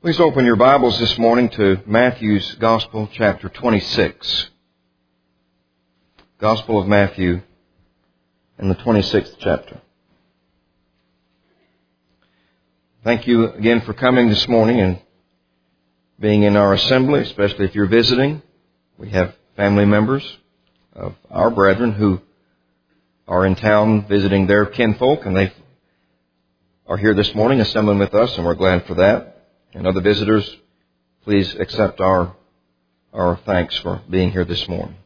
Please open your Bibles this morning to Matthew's Gospel, chapter 26. Gospel of Matthew in the 26th chapter. Thank you again for coming this morning and being in our assembly, especially if you're visiting. We have family members of our brethren who are in town visiting their kinfolk, and they are here this morning assembling with us, and we're glad for that. And other visitors, please accept our thanks for being here this morning.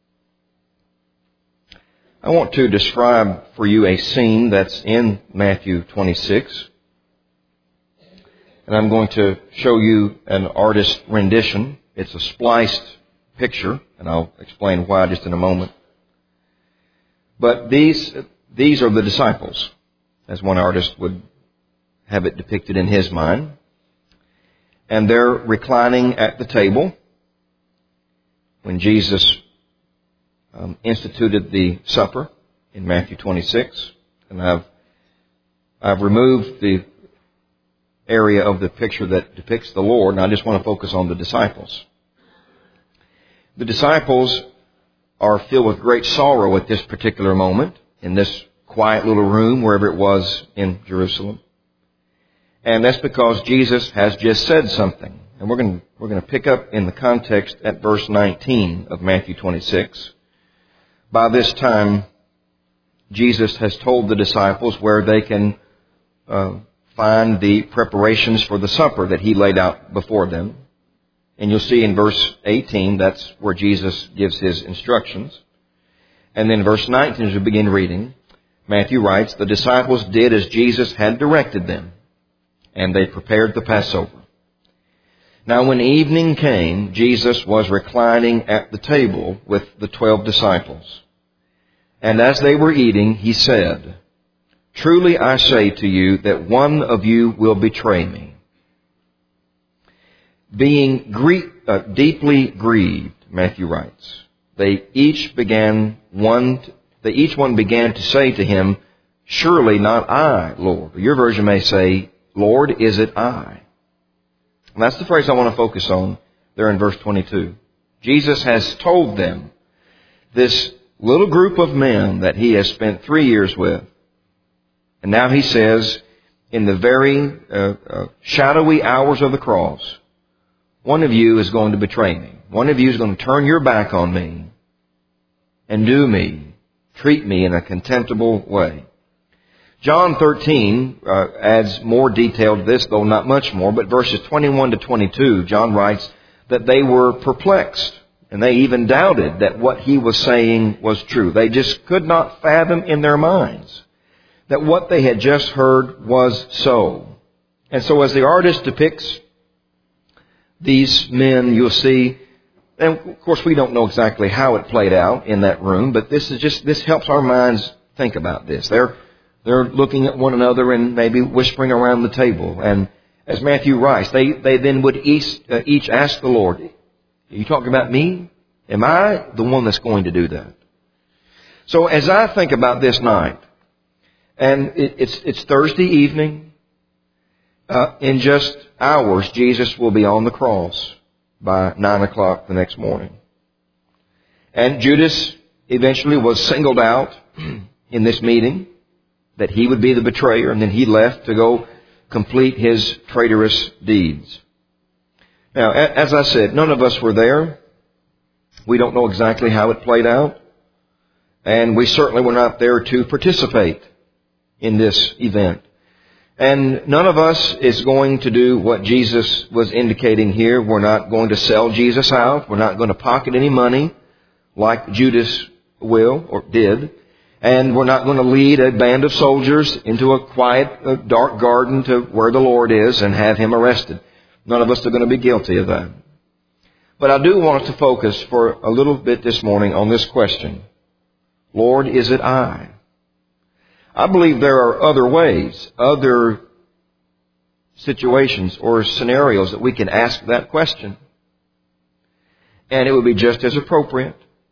I want to describe for you a scene that's in Matthew 26. And I'm going to show you an artist's rendition. It's a spliced picture, and I'll explain why just in a moment. But these are the disciples, as one artist would have it depicted in his mind. And they're reclining at the table when Jesus instituted the supper in Matthew 26. And I've removed the area of the picture that depicts the Lord, and I just want to focus on the disciples. The disciples are filled with great sorrow at this particular moment in this quiet little room, wherever it was in Jerusalem. And that's because Jesus has just said something. And we're going to pick up in the context at verse 19 of Matthew 26. By this time, Jesus has told the disciples where they can find the preparations for the supper that He laid out before them. And you'll see in verse 18, that's where Jesus gives His instructions. And then verse 19, as we begin reading, Matthew writes, "The disciples did as Jesus had directed them, and they prepared the Passover. Now when evening came, Jesus was reclining at the table with the 12 disciples. And as they were eating, He said, 'Truly I say to you that one of you will betray me.' Being deeply grieved," Matthew writes, each one began to say to Him, 'Surely not I, Lord.'" Your version may say, "Lord, is it I?" And that's the phrase I want to focus on there in verse 22. Jesus has told them, this little group of men that He has spent 3 years with. And now He says, in the very shadowy hours of the cross, one of you is going to betray me. One of you is going to turn your back on me and treat me in a contemptible way. John 13 adds more detail to this, though not much more, but verses 21 to 22, John writes that they were perplexed, and they even doubted that what He was saying was true. They just could not fathom in their minds that what they had just heard was so. And so as the artist depicts these men, you'll see, and of course we don't know exactly how it played out in that room, but this helps our minds think about this. They're looking at one another and maybe whispering around the table. And as Matthew writes, they then would each ask the Lord, "Are you talking about me? Am I the one that's going to do that?" So as I think about this night, and it's Thursday evening, in just hours, Jesus will be on the cross by 9 o'clock the next morning. And Judas eventually was singled out in this meeting, that he would be the betrayer, and then he left to go complete his traitorous deeds. Now, as I said, none of us were there. We don't know exactly how it played out. And we certainly were not there to participate in this event. And none of us is going to do what Jesus was indicating here. We're not going to sell Jesus out. We're not going to pocket any money like Judas will or did. And we're not going to lead a band of soldiers into a quiet, dark garden to where the Lord is and have Him arrested. None of us are going to be guilty of that. But I do want us to focus for a little bit this morning on this question. Lord, is it I? I believe there are other ways, other situations or scenarios that we can ask that question. And it would be just as appropriate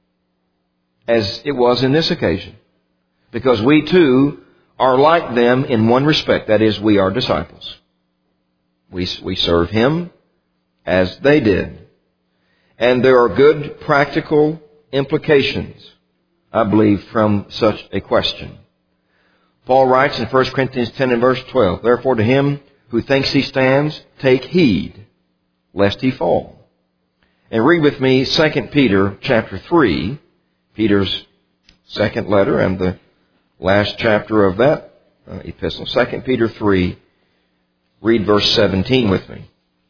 as it was in this occasion. Because we too are like them in one respect. That is, we are disciples. We serve Him as they did. And there are good practical implications, I believe, from such a question. Paul writes in 1 Corinthians 10 and verse 12, "Therefore to him who thinks he stands, take heed, lest he fall." And read with me 2 Peter chapter 3, Peter's second letter and the last chapter of that epistle. 2 Peter 3, read verse 17 with me.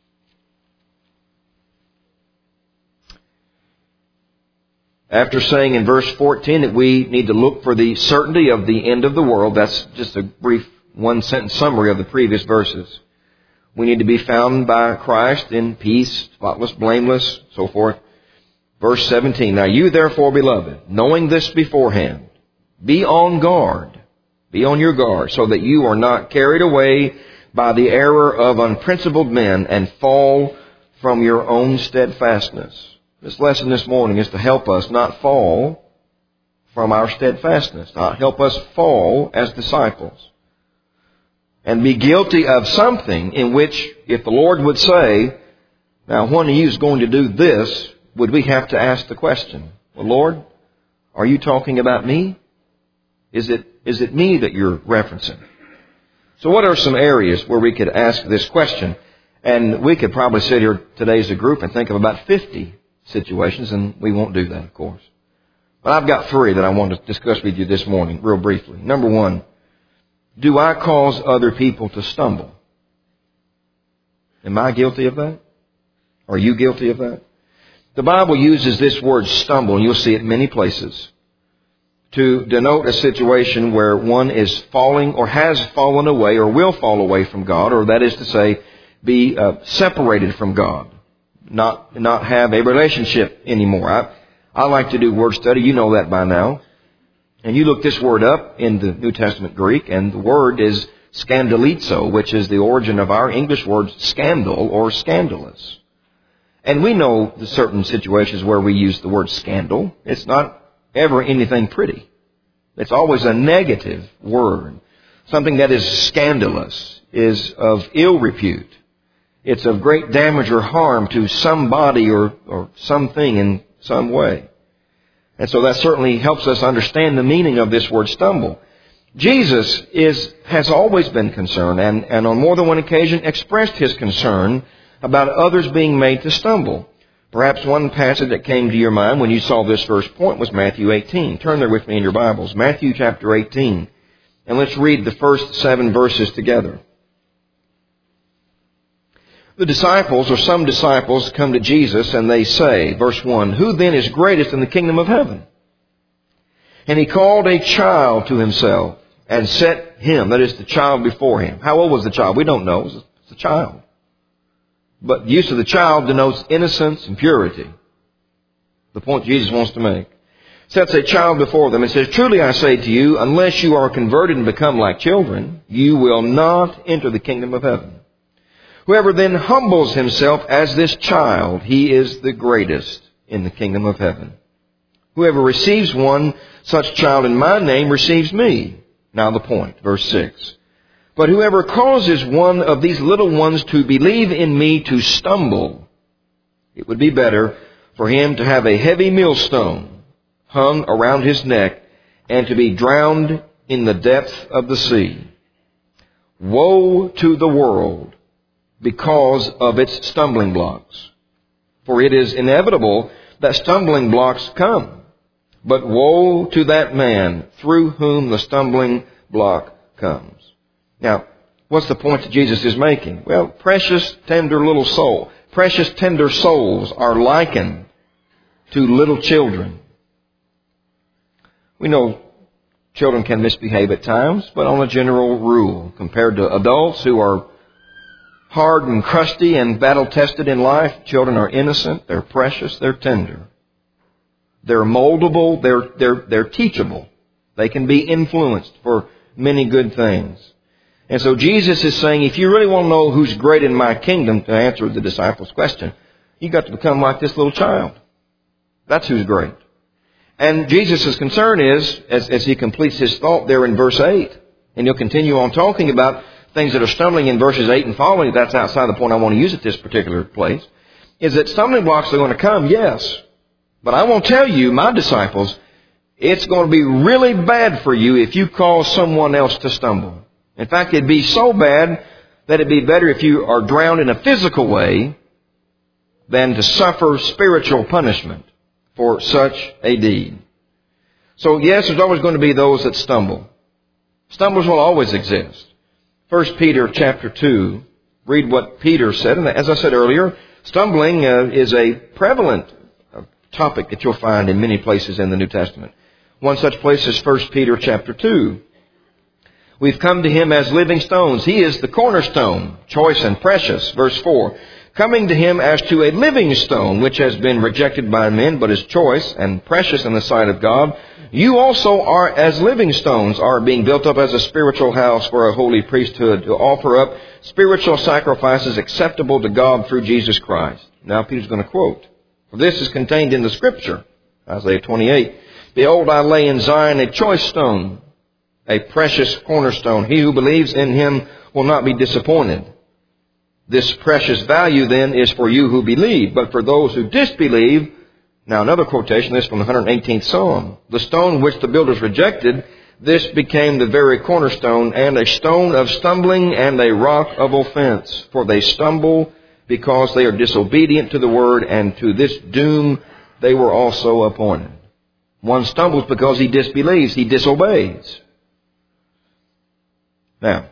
After saying in verse 14 that we need to look for the certainty of the end of the world, that's just a brief one-sentence summary of the previous verses. We need to be found by Christ in peace, spotless, blameless, so forth. Verse 17, "Now you therefore, beloved, knowing this beforehand, be on guard, be on your guard, so that you are not carried away by the error of unprincipled men and fall from your own steadfastness." This lesson this morning is to help us not fall from our steadfastness, not help us fall as disciples, and be guilty of something in which, if the Lord would say, "Now, one of you is going to do this," would we have to ask the question, "Well, Lord, are you talking about me? Is it me that you're referencing?" So what are some areas where we could ask this question? And we could probably sit here today as a group and think of about 50 situations, and we won't do that, of course. But I've got 3 that I want to discuss with you this morning, real briefly. Number 1, do I cause other people to stumble? Am I guilty of that? Are you guilty of that? The Bible uses this word stumble, and you'll see it in many places, to denote a situation where one is falling or has fallen away or will fall away from God, or that is to say, be separated from God. Not have a relationship anymore. I like to do word study. You know that by now. And you look this word up in the New Testament Greek, and the word is scandalizo, which is the origin of our English word scandal or scandalous. And we know the certain situations where we use the word scandal. It's not ever anything pretty. It's always a negative word. Something that is scandalous is of ill repute. It's of great damage or harm to somebody or something in some way. And so that certainly helps us understand the meaning of this word stumble. Jesus has always been concerned and on more than one occasion expressed His concern about others being made to stumble. Perhaps one passage that came to your mind when you saw this first point was Matthew 18. Turn there with me in your Bibles. Matthew chapter 18. And let's read the first 7 verses together. The disciples, or some disciples, come to Jesus and they say, verse 1, "Who then is greatest in the kingdom of heaven?" And He called a child to Himself and set him, that is the child, before Him. How old was the child? We don't know. It's a child. But the use of the child denotes innocence and purity. The point Jesus wants to make. Sets a child before them and says, "Truly I say to you, unless you are converted and become like children, you will not enter the kingdom of heaven. Whoever then humbles himself as this child, he is the greatest in the kingdom of heaven. Whoever receives one such child in my name receives me." Now the point, verse 6. "But whoever causes one of these little ones to believe in me to stumble, it would be better for him to have a heavy millstone hung around his neck and to be drowned in the depth of the sea. Woe to the world because of its stumbling blocks. For it is inevitable that stumbling blocks come. But woe to that man through whom the stumbling block comes." Now, what's the point that Jesus is making? Well, precious, tender souls are likened to little children. We know children can misbehave at times, but on a general rule, compared to adults who are hard and crusty and battle-tested in life, children are innocent, they're precious, they're tender. They're moldable, they're teachable. They can be influenced for many good things. And so Jesus is saying, if you really want to know who's great in my kingdom, to answer the disciples' question, you've got to become like this little child. That's who's great. And Jesus' concern is, as he completes his thought there in verse 8, and he'll continue on talking about things that are stumbling in verses 8 and following, that's outside the point I want to use at this particular place, is that stumbling blocks are going to come, yes. But I won't tell you, my disciples, it's going to be really bad for you if you cause someone else to stumble. In fact, it'd be so bad that it'd be better if you are drowned in a physical way than to suffer spiritual punishment for such a deed. So yes, there's always going to be those that stumble. Stumblers will always exist. 1 Peter chapter 2, read what Peter said. And as I said earlier, stumbling is a prevalent topic that you'll find in many places in the New Testament. One such place is 1 Peter chapter 2. We've come to Him as living stones. He is the cornerstone, choice and precious. Verse 4. Coming to Him as to a living stone, which has been rejected by men, but is choice and precious in the sight of God. You also are, as living stones, are being built up as a spiritual house for a holy priesthood to offer up spiritual sacrifices acceptable to God through Jesus Christ. Now Peter's going to quote. For this is contained in the Scripture. Isaiah 28. Behold, I lay in Zion a choice stone, a precious cornerstone. He who believes in Him will not be disappointed. This precious value then is for you who believe, but for those who disbelieve. Now another quotation, this from the 118th Psalm. The stone which the builders rejected, this became the very cornerstone, and a stone of stumbling and a rock of offense. For they stumble because they are disobedient to the word, and to this doom they were also appointed. One stumbles because he disbelieves, he disobeys. Now,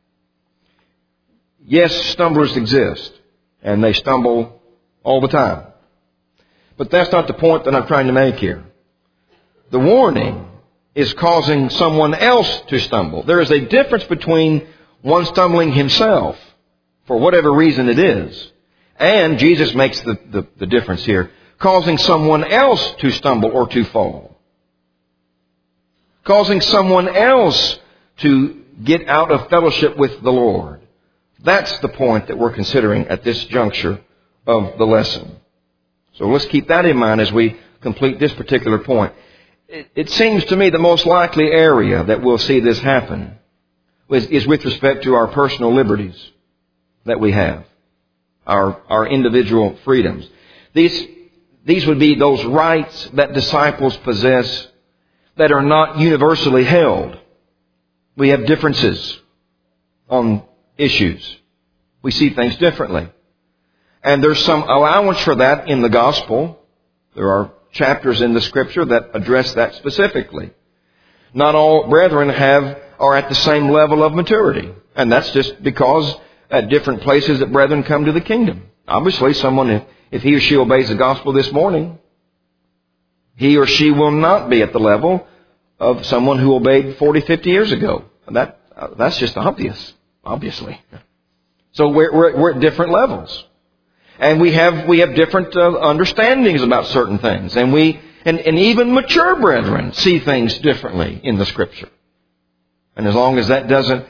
yes, stumblers exist, and they stumble all the time. But that's not the point that I'm trying to make here. The warning is causing someone else to stumble. There is a difference between one stumbling himself, for whatever reason it is, and Jesus makes the difference here, causing someone else to stumble or to fall. Causing someone else to get out of fellowship with the Lord. That's the point that we're considering at this juncture of the lesson. So let's keep that in mind as we complete this particular point. It seems to me the most likely area that we'll see this happen is with respect to our personal liberties that we have, our individual freedoms. These would be those rights that disciples possess that are not universally held. We have differences on issues. We see things differently. And there's some allowance for that in the gospel. There are chapters in the Scripture that address that specifically. Not all brethren are at the same level of maturity. And that's just because at different places that brethren come to the kingdom. Obviously, someone, if he or she obeys the gospel this morning, he or she will not be at the level of someone who obeyed 40, 50 years ago. That's just obvious, obviously. So we're at different levels. And we have different understandings about certain things. And even mature brethren see things differently in the Scripture. And as long as that doesn't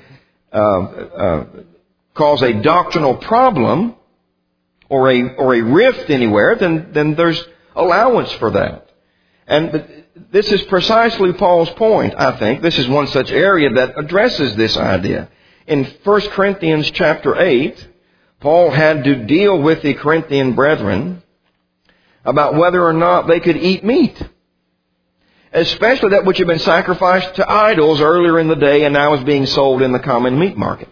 cause a doctrinal problem or a rift anywhere, then there's allowance for that. And this is precisely Paul's point, I think. This is one such area that addresses this idea. In 1 Corinthians chapter 8, Paul had to deal with the Corinthian brethren about whether or not they could eat meat, especially that which had been sacrificed to idols earlier in the day and now is being sold in the common meat market.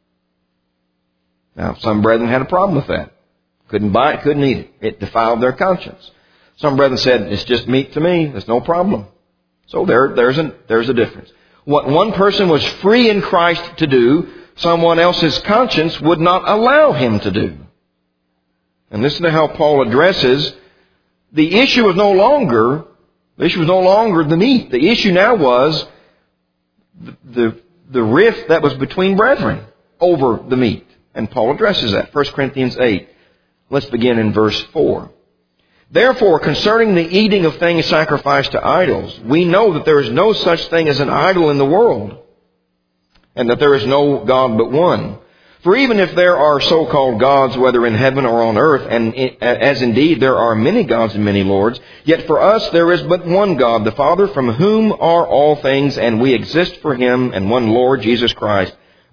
Now, some brethren had a problem with that. Couldn't buy it, couldn't eat it. It defiled their conscience. Some brethren said, it's just meat to me, there's no problem. So there's a difference. What one person was free in Christ to do, someone else's conscience would not allow him to do. And listen to how Paul addresses the issue was no longer the meat. The issue now was the rift that was between brethren over the meat. And Paul addresses that. 1 Corinthians 8. Let's begin in verse 4. Therefore, concerning the eating of things sacrificed to idols, we know that there is no such thing as an idol in the world, and that there is no God but one. For even if there are so-called gods, whether in heaven or on earth, and as indeed there are many gods and many lords, yet for us there is but one God, the Father, from whom are all things, and we exist for Him, and one Lord, Jesus Christ,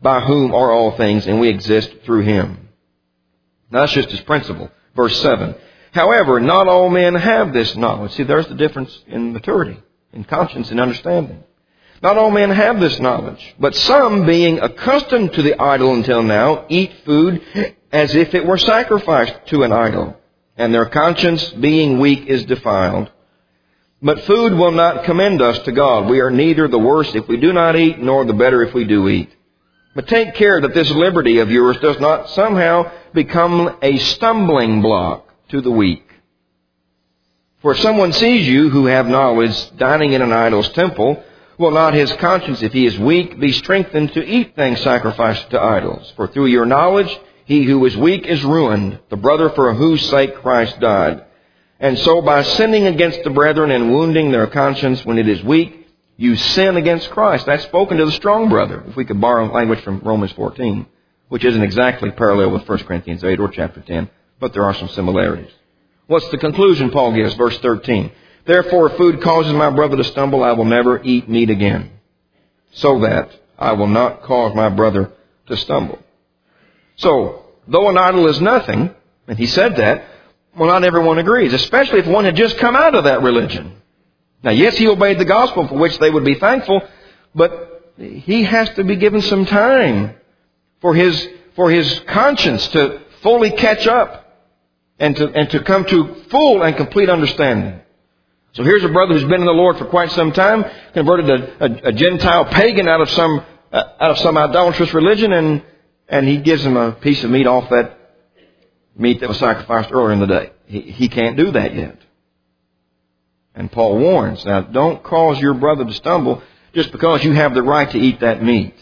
by whom are all things, and we exist through Him. Now, that's just His principle. Verse 7. However, not all men have this knowledge. See, there's the difference in maturity, in conscience, and understanding. Not all men have this knowledge, but some, being accustomed to the idol until now, eat food as if it were sacrificed to an idol, and their conscience, being weak, is defiled. But food will not commend us to God. We are neither the worse if we do not eat, nor the better if we do eat. But take care that this liberty of yours does not somehow become a stumbling block to the weak. For if someone sees you who have knowledge dining in an idol's temple, will not his conscience, if he is weak, be strengthened to eat things sacrificed to idols? For through your knowledge, he who is weak is ruined, the brother for whose sake Christ died. And so by sinning against the brethren and wounding their conscience when it is weak, you sin against Christ. That's spoken to the strong brother, if we could borrow language from Romans 14, which isn't exactly parallel with 1 Corinthians 8 or chapter 10, but there are some similarities. What's the conclusion Paul gives? Verse 13. Therefore, if food causes my brother to stumble, I will never eat meat again, so that I will not cause my brother to stumble. So, though an idol is nothing, and he said that, well, not everyone agrees, especially if one had just come out of that religion. Now, yes, he obeyed the gospel, for which they would be thankful, but he has to be given some time for his conscience to fully catch up and to come to full and complete understanding. So here's a brother who's been in the Lord for quite some time, converted a Gentile pagan out of some idolatrous religion, and he gives him a piece of meat off that meat that was sacrificed earlier in the day. He can't do that yet. And Paul warns, now don't cause your brother to stumble just because you have the right to eat that meat.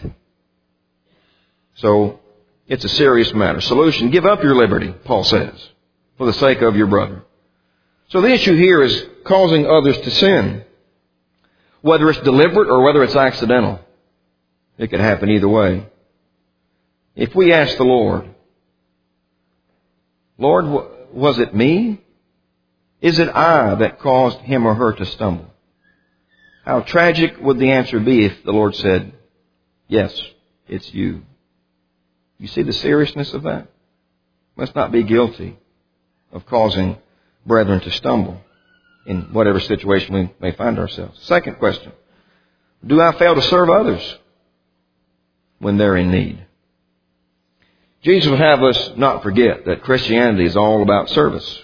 So it's a serious matter. Solution, give up your liberty, Paul says, for the sake of your brother. So the issue here is causing others to sin. Whether it's deliberate or whether it's accidental. It could happen either way. If we ask the Lord, Lord, was it me? Is it I that caused him or her to stumble? How tragic would the answer be if the Lord said, yes, it's you. You see the seriousness of that? Must not be guilty of causing brethren to stumble in whatever situation we may find ourselves. Second question, do I fail to serve others when they're in need? Jesus would have us not forget that Christianity is all about service.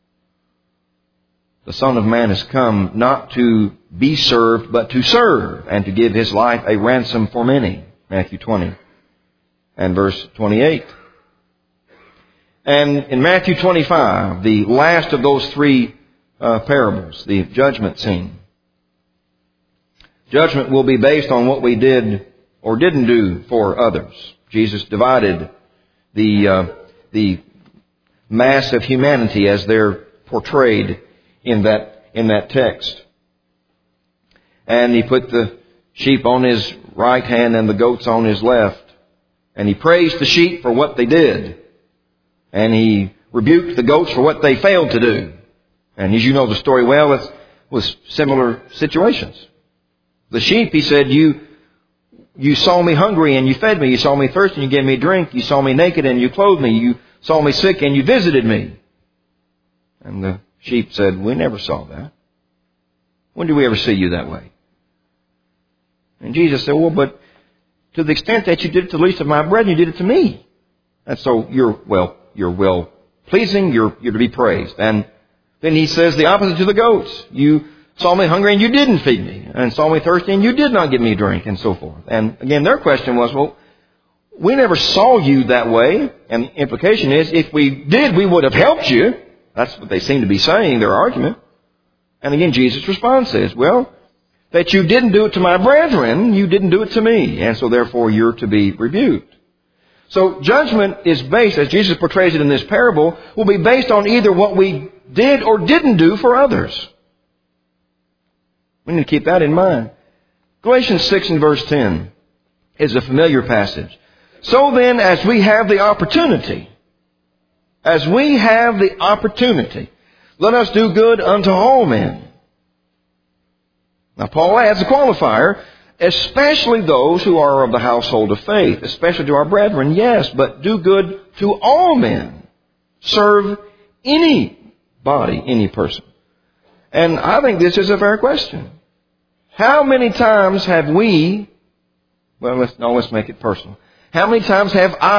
The Son of Man has come not to be served, but to serve and to give his life a ransom for many. Matthew 20 and verse 28. And in Matthew 25, the last of those three parables, the judgment scene. Judgment will be based on what we did or didn't do for others. Jesus divided the mass of humanity as they're portrayed in that text. And he put the sheep on his right hand and the goats on his left. And he praised the sheep for what they did. And he rebuked the goats for what they failed to do. And as you know the story well, it was similar situations. The sheep, he said, you saw me hungry and you fed me. You saw me thirsty and you gave me drink. You saw me naked and you clothed me. You saw me sick and you visited me. And the sheep said, we never saw that. When did we ever see you that way? And Jesus said, well, but to the extent that you did it to the least of my brethren, you did it to me. And so you're well pleasing, you're to be praised. And then he says the opposite to the goats. You saw me hungry and you didn't feed me, and saw me thirsty and you did not give me drink, and so forth. And again, their question was, well, we never saw you that way. And the implication is, if we did, we would have helped you. That's what they seem to be saying, their argument. And again, Jesus' response is, well, that you didn't do it to my brethren, you didn't do it to me. And so therefore you're to be rebuked. So judgment is based, as Jesus portrays it in this parable, will be based on either what we did or didn't do for others. We need to keep that in mind. Galatians 6 and verse 10 is a familiar passage. So then, as we have the opportunity, let us do good unto all men. Now Paul adds a qualifier, especially those who are of the household of faith, especially to our brethren, yes, but do good to all men. Serve anybody, any person. And I think this is a fair question. How many times have we, let's make it personal. How many times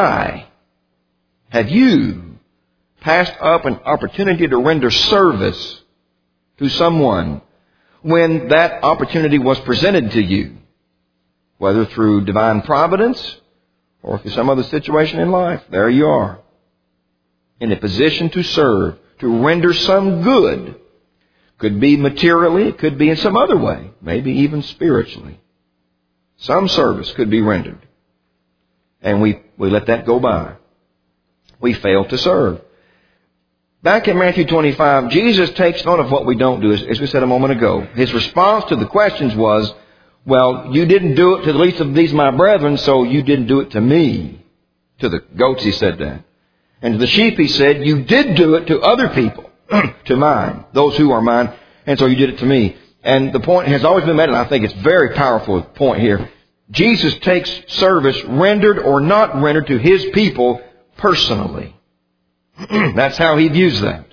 have you passed up an opportunity to render service to someone when that opportunity was presented to you, whether through divine providence or through some other situation in life? There you are, in a position to serve, to render some good. Could be materially, it could be in some other way, maybe even spiritually. Some service could be rendered. And we let that go by. We fail to serve. Back in Matthew 25, Jesus takes note of what we don't do, as we said a moment ago. His response to the questions was, well, you didn't do it to the least of these my brethren, so you didn't do it to me. To the goats he said that. And to the sheep he said, you did do it to other people, to mine, those who are mine, and so you did it to me. And the point has always been made, and I think it's a very powerful point here. Jesus takes service, rendered or not rendered, to His people personally. That's how He views that.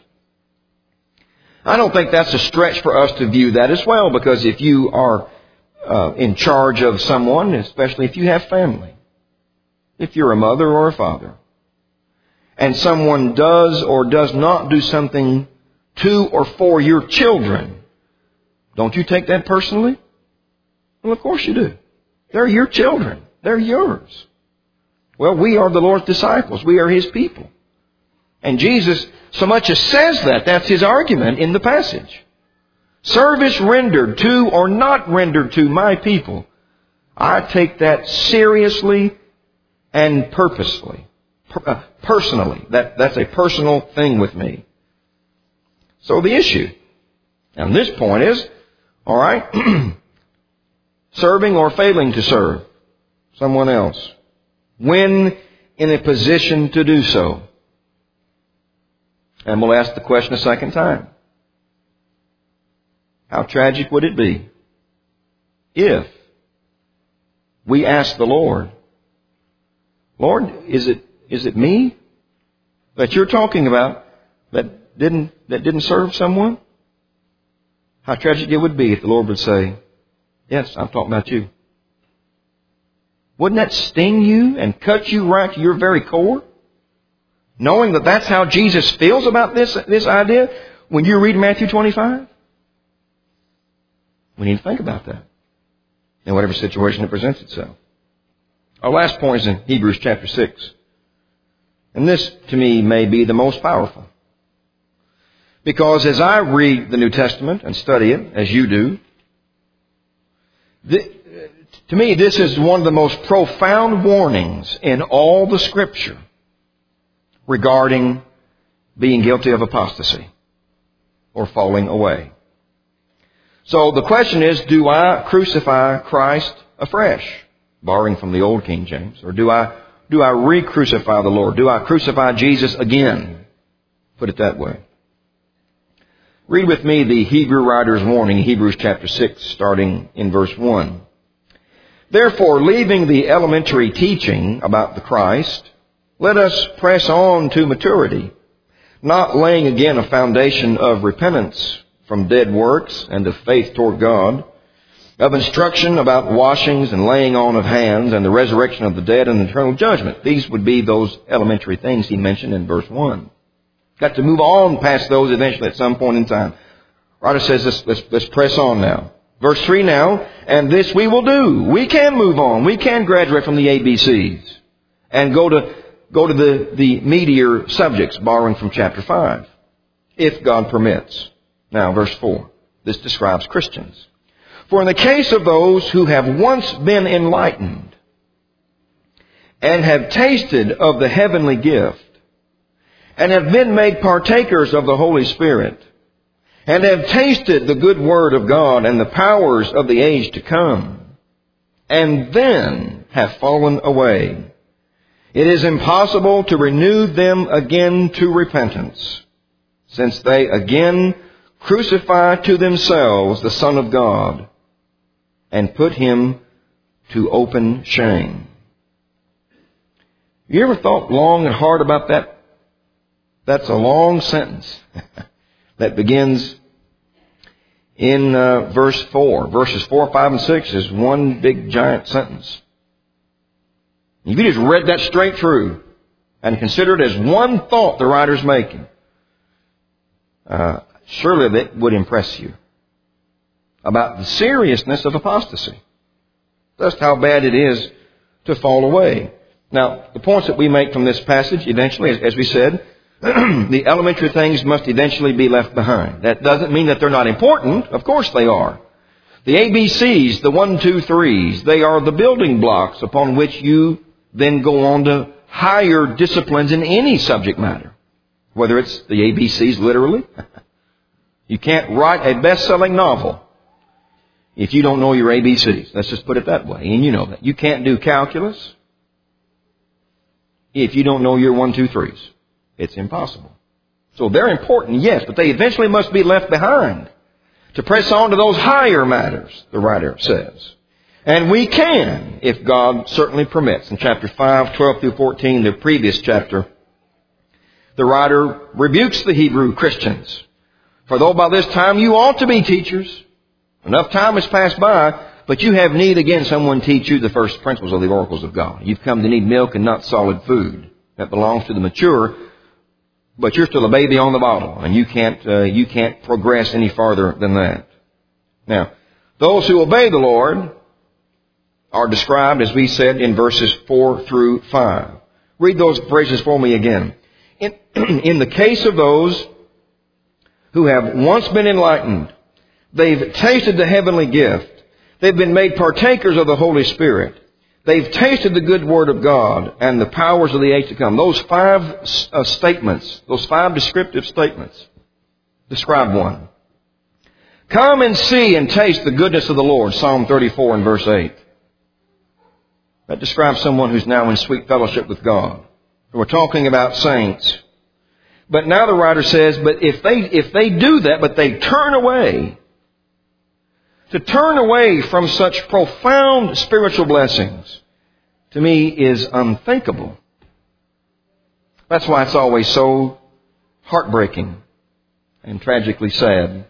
I don't think that's a stretch for us to view that as well, because if you are in charge of someone, especially if you have family, if you're a mother or a father, and someone does or does not do something to or for your children, don't you take that personally? Well, of course you do. They're your children. They're yours. Well, we are the Lord's disciples. We are His people. And Jesus so much as says that. That's His argument in the passage. Service rendered to or not rendered to my people, I take that seriously and purposefully. Personally. That's a personal thing with me. So the issue on this point is, all right, serving or failing to serve someone else, when in a position to do so. And we'll ask the question a second time. How tragic would it be if we ask the Lord, Lord, is it me that you're talking about that didn't serve someone? How tragic it would be if the Lord would say, yes, I'm talking about you. Wouldn't that sting you and cut you right to your very core? Knowing that that's how Jesus feels about this idea when you read Matthew 25? We need to think about that in whatever situation it presents itself. Our last point is in Hebrews chapter 6. And this, to me, may be the most powerful. Because as I read the New Testament and study it, as you do, to me this is one of the most profound warnings in all the Scripture regarding being guilty of apostasy or falling away. So the question is, do I crucify Christ afresh, borrowing from the old King James, or do I re-crucify the Lord? Do I crucify Jesus again? Put it that way. Read with me the Hebrew writer's warning, Hebrews chapter 6, starting in verse 1. Therefore, leaving the elementary teaching about the Christ, let us press on to maturity, not laying again a foundation of repentance from dead works and of faith toward God, of instruction about washings and laying on of hands and the resurrection of the dead and eternal judgment. These would be those elementary things he mentioned in verse 1. Got to move on past those eventually at some point in time. Writer says, let's press on now. Verse 3 now, and this we will do. We can move on. We can graduate from the ABCs and go to the meatier subjects, borrowing from chapter 5, if God permits. Now, verse 4. This describes Christians. For in the case of those who have once been enlightened and have tasted of the heavenly gift and have been made partakers of the Holy Spirit and have tasted the good word of God and the powers of the age to come, and then have fallen away, it is impossible to renew them again to repentance, since they again crucify to themselves the Son of God and put Him to open shame. You ever thought long and hard about that? That's a long sentence that begins in verse 4. Verses 4, 5, and 6 is one big giant sentence. If you just read that straight through and consider it as one thought the writer's making, surely that would impress you about the seriousness of apostasy. Just how bad it is to fall away. Now, the points that we make from this passage, eventually, as we said, the elementary things must eventually be left behind. That doesn't mean that they're not important. Of course they are. The ABCs, the 1, 2, 3s, they are the building blocks upon which you then go on to higher disciplines in any subject matter. Whether it's the ABCs literally. You can't write a best-selling novel if you don't know your ABCs. Let's just put it that way. And you know that. You can't do calculus if you don't know your 1, 2, 3s. It's impossible. So they're important, yes, but they eventually must be left behind to press on to those higher matters, the writer says. And we can, if God certainly permits. In chapter 5, 12 through 14, the previous chapter, the writer rebukes the Hebrew Christians. For though by this time you ought to be teachers, enough time has passed by, but you have need again someone teach you the first principles of the oracles of God. You've come to need milk and not solid food. That belongs to the mature, but you're still a baby on the bottle, and you can't progress any farther than that. Now, those who obey the Lord are described, as we said, in verses 4 through 5. Read those phrases for me again. In the case of those who have once been enlightened, they've tasted the heavenly gift. They've been made partakers of the Holy Spirit. They've tasted the good word of God and the powers of the age to come. Those 5 statements, those 5 descriptive statements, describe one. Come and see and taste the goodness of the Lord, Psalm 34 and verse 8. That describes someone who's now in sweet fellowship with God. We're talking about saints. But now the writer says, but if they do that, but they turn away, to turn away from such profound spiritual blessings, to me, is unthinkable. That's why it's always so heartbreaking and tragically sad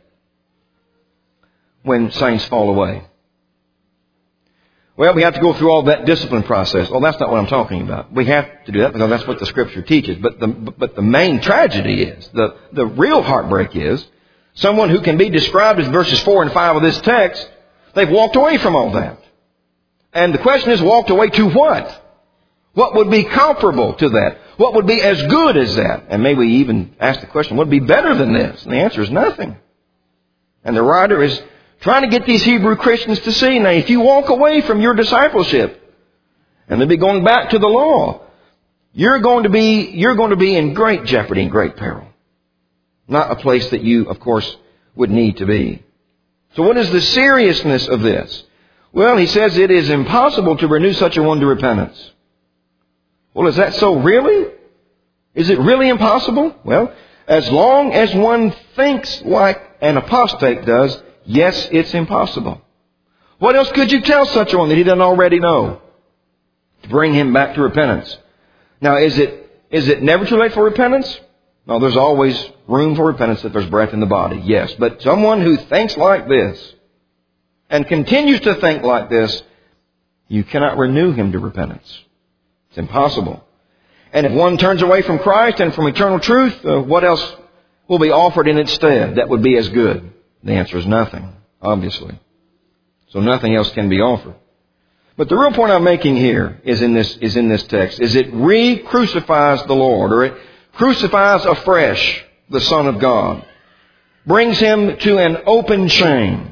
when saints fall away. Well, we have to go through all that discipline process. Well, that's not what I'm talking about. We have to do that because that's what the Scripture teaches. But the main tragedy is, the real heartbreak is, someone who can be described as verses 4 and 5 of this text, they've walked away from all that. And the question is, walked away to what? What would be comparable to that? What would be as good as that? And maybe we even ask the question, what would be better than this? And the answer is nothing. And the writer is trying to get these Hebrew Christians to see, now if you walk away from your discipleship and they'll be going back to the law, you're going to be in great jeopardy and great peril. Not a place that you, of course, would need to be. So what is the seriousness of this? Well, he says it is impossible to renew such a one to repentance. Well, is that so really? Is it really impossible? Well, as long as one thinks like an apostate does, yes, it's impossible. What else could you tell such a one that he doesn't already know? To bring him back to repentance. Now, is it never too late for repentance? No, there's always room for repentance if there's breath in the body, yes. But someone who thinks like this and continues to think like this, you cannot renew him to repentance. It's impossible. And if one turns away from Christ and from eternal truth, what else will be offered in its stead that would be as good? The answer is nothing, obviously. So nothing else can be offered. But the real point I'm making here is in this text, is it re-crucifies the Lord, or it crucifies afresh the Son of God. Brings him to an open shame.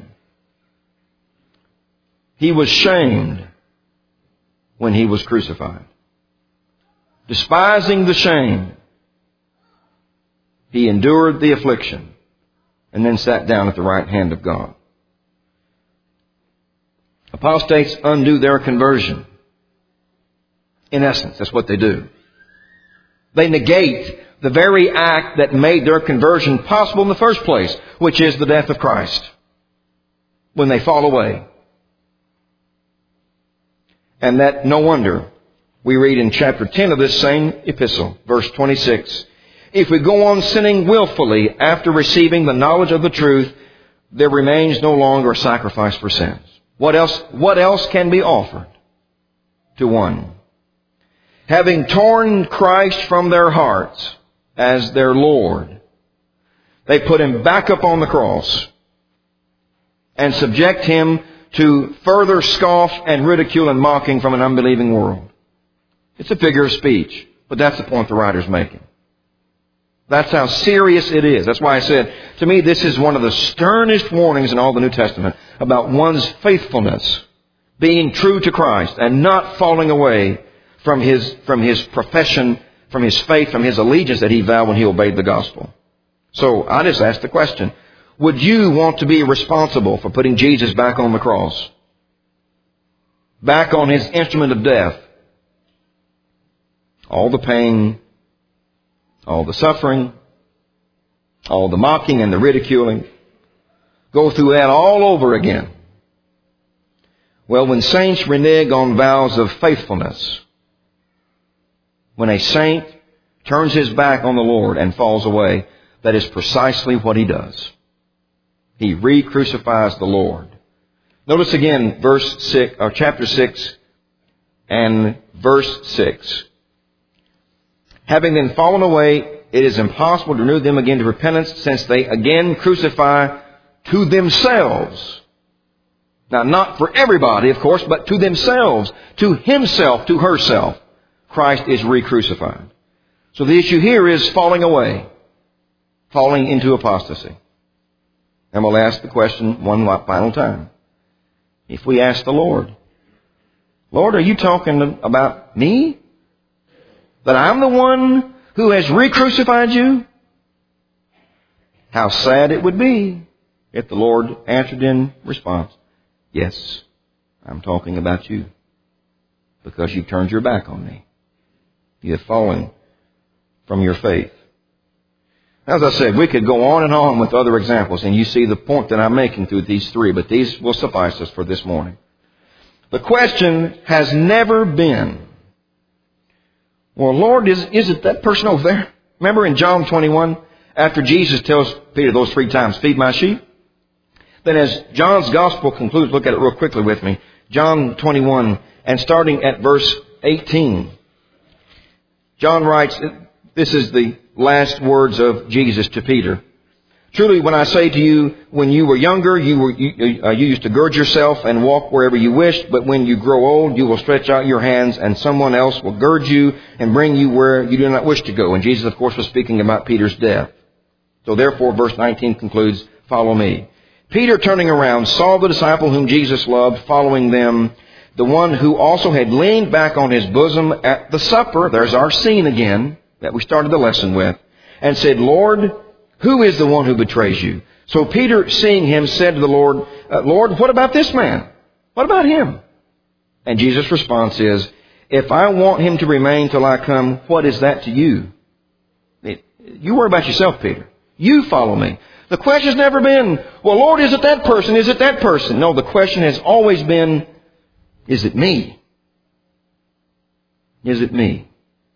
He was shamed when he was crucified. Despising the shame, he endured the affliction and then sat down at the right hand of God. Apostates undo their conversion. In essence, that's what they do. They negate the very act that made their conversion possible in the first place, which is the death of Christ. When they fall away. And that no wonder. We read in chapter 10 of this same epistle, verse 26, if we go on sinning willfully after receiving the knowledge of the truth, there remains no longer a sacrifice for sins. What else can be offered to one? Having torn Christ from their hearts as their Lord, they put Him back up on the cross and subject Him to further scoff and ridicule and mocking from an unbelieving world. It's a figure of speech, but that's the point the writer's making. That's how serious it is. That's why I said, to me, this is one of the sternest warnings in all the New Testament about one's faithfulness, being true to Christ and not falling away from his profession, from his faith, from his allegiance that he vowed when he obeyed the gospel. So I just ask the question, would you want to be responsible for putting Jesus back on the cross? Back on His instrument of death? All the pain, all the suffering, all the mocking and the ridiculing. Go through that all over again. Well, when saints renege on vows of faithfulness, when a saint turns his back on the Lord and falls away, that is precisely what he does. He re-crucifies the Lord. Notice again chapter 6 and verse 6. Having then fallen away, it is impossible to renew them again to repentance, since they again crucify to themselves. Now, not for everybody, of course, but to themselves, to himself, to herself. Christ is re-crucified. So the issue here is falling away, falling into apostasy. And we'll ask the question one final time. If we ask the Lord, Lord, are you talking about me? That I'm the one who has re-crucified you? How sad it would be if the Lord answered in response, yes, I'm talking about you. Because you've turned your back on me. You have fallen from your faith. As I said, we could go on and on with other examples, and you see the point that I'm making through these three, but these will suffice us for this morning. The question has never been, well, Lord, is it that person over there? Remember in John 21, after Jesus tells Peter those 3 times, feed my sheep? Then as John's gospel concludes, look at it real quickly with me. John 21, and starting at verse 18. John writes, this is the last words of Jesus to Peter. Truly, when I say to you, when you were younger, you used to gird yourself and walk wherever you wished. But when you grow old, you will stretch out your hands, and someone else will gird you and bring you where you do not wish to go. And Jesus, of course, was speaking about Peter's death. So therefore, verse 19 concludes, follow me. Peter, turning around, saw the disciple whom Jesus loved following them, the one who also had leaned back on his bosom at the supper. There's our scene again that we started the lesson with, and said, Lord, who is the one who betrays you? So Peter, seeing him, said to the Lord, Lord, what about this man? What about him? And Jesus' response is, if I want him to remain till I come, what is that to you? You worry about yourself, Peter. You follow me. The question's never been, well, Lord, is it that person? Is it that person? No, the question has always been, is it me? Is it me?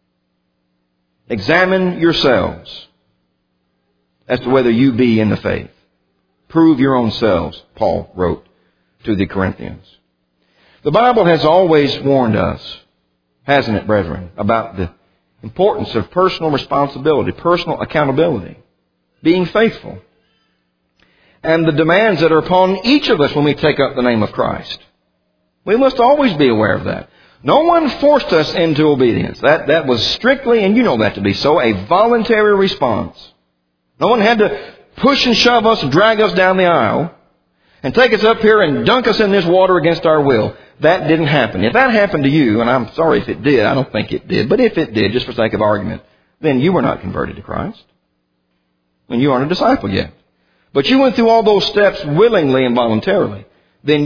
Examine yourselves as to whether you be in the faith. Prove your own selves, Paul wrote to the Corinthians. The Bible has always warned us, hasn't it, brethren, about the importance of personal responsibility, personal accountability, being faithful, and the demands that are upon each of us when we take up the name of Christ. We must always be aware of that. No one forced us into obedience. That was strictly, and you know that to be so, a voluntary response. No one had to push and shove us and drag us down the aisle and take us up here and dunk us in this water against our will. That didn't happen. If that happened to you, and I'm sorry if it did, I don't think it did, but if it did, just for sake of argument, then you were not converted to Christ. And you aren't a disciple yet. But you went through all those steps willingly and voluntarily. Then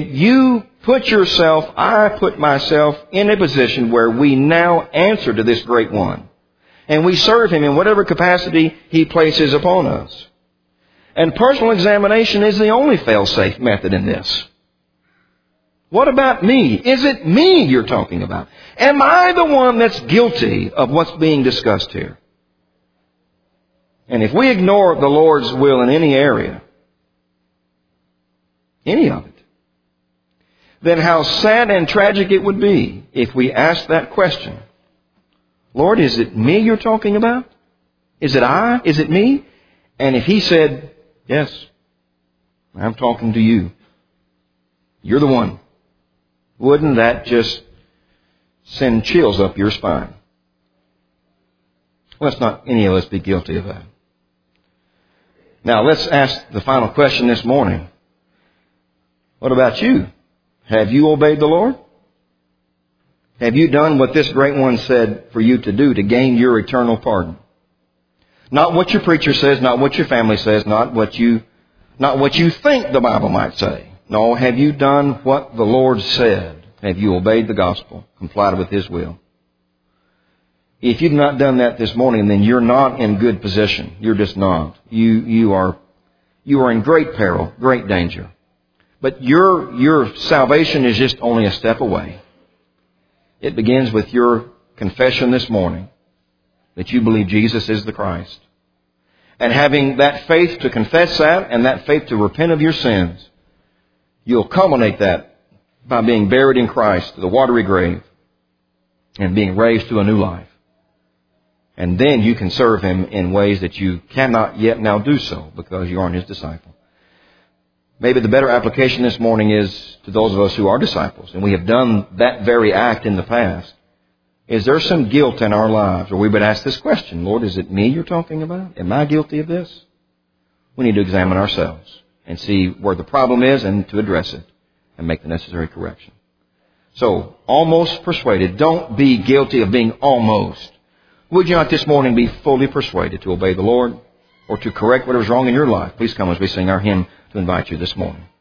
I put myself in a position where we now answer to this great one. And we serve Him in whatever capacity He places upon us. And personal examination is the only fail-safe method in this. What about me? Is it me you're talking about? Am I the one that's guilty of what's being discussed here? And if we ignore the Lord's will in any area, any of it, then how sad and tragic it would be if we asked that question. Lord, is it me you're talking about? Is it I? Is it me? And if He said, yes, I'm talking to you. You're the one. Wouldn't that just send chills up your spine? Let's not any of us be guilty of that. Now let's ask the final question this morning. What about you? Have you obeyed the Lord? Have you done what this great one said for you to do to gain your eternal pardon? Not what your preacher says, not what your family says, not what you think the Bible might say. No, have you done what the Lord said? Have you obeyed the gospel, complied with His will? If you've not done that this morning, then you're not in good position. You're just not. You are in great peril, great danger. But your salvation is just only a step away. It begins with your confession this morning that you believe Jesus is the Christ. And having that faith to confess that and that faith to repent of your sins, you'll culminate that by being buried in Christ, the watery grave, and being raised to a new life. And then you can serve Him in ways that you cannot yet now do so because you aren't His disciple. Maybe the better application this morning is to those of us who are disciples, and we have done that very act in the past. Is there some guilt in our lives where we would ask this question, Lord, is it me you're talking about? Am I guilty of this? We need to examine ourselves and see where the problem is and to address it and make the necessary correction. So, almost persuaded. Don't be guilty of being almost. Would you not this morning be fully persuaded to obey the Lord or to correct what is wrong in your life? Please come as we sing our hymn to invite you this morning.